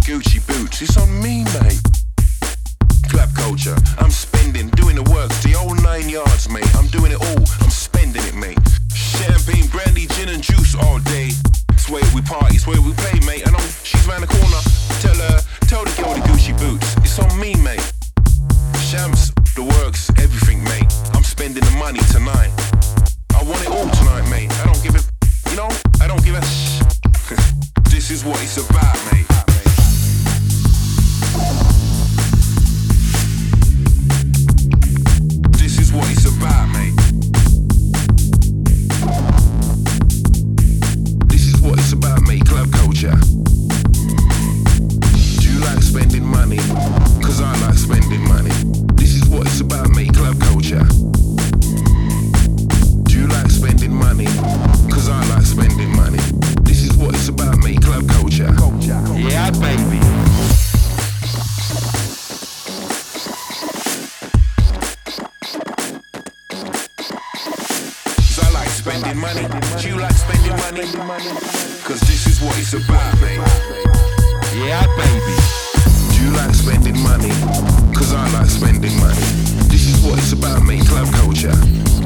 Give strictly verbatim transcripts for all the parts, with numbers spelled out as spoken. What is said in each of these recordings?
Gucci boots. It's on me, mate. Club culture, I'm spending, doing the works, the old nine yards, mate. I'm doing it all, I'm spending it, mate. Champagne, brandy, gin and juice all day. It's where we party, it's where we play, mate. I know she's round the corner. Tell her, tell the girl the Gucci boots. It's on me, mate. Shams, the works, everything, mate. I'm spending the money tonight. I want it all tonight, mate. I don't give a, you know, I don't give a sh. This is what it's about, mate. This is what it's about, mate. This is what it's about, mate. Club culture. Do you like spending money? Cause I like spending money. This is what it's about, mate. Club culture. Do you like spending money? Cause I like spending money. This is what it's about, mate. Club culture. Yeah, baby. Spending money, do you like spending money? Cause this is what it's about, mate. Yeah, baby. Do you like spending money? Cause I like spending money. This is what it's about, mate. Club culture.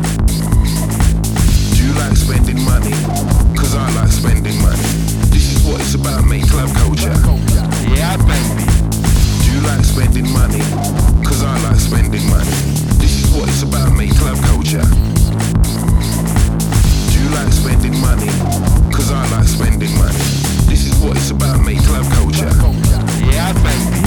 Do you like spending money? Cause I like spending money. This is what it's about, mate. Club culture. Yeah, baby. Do you like spending money? Cause I like spending money. This is what it's about, mate. Club culture. Do you like spending money? Cause I like spending money. This is what it's about, mate. Club culture. Yeah, baby.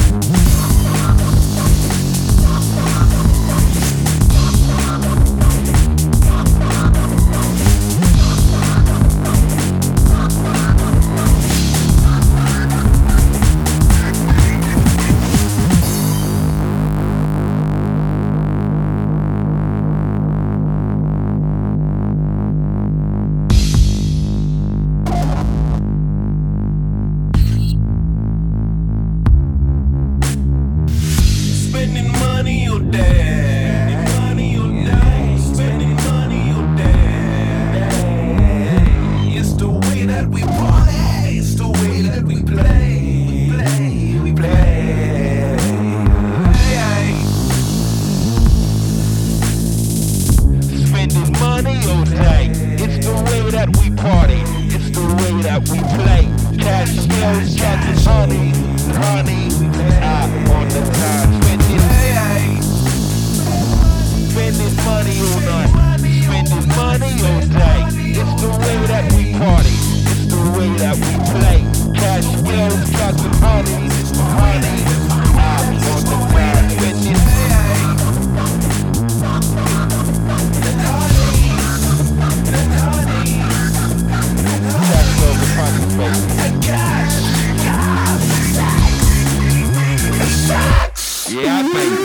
Yeah, baby.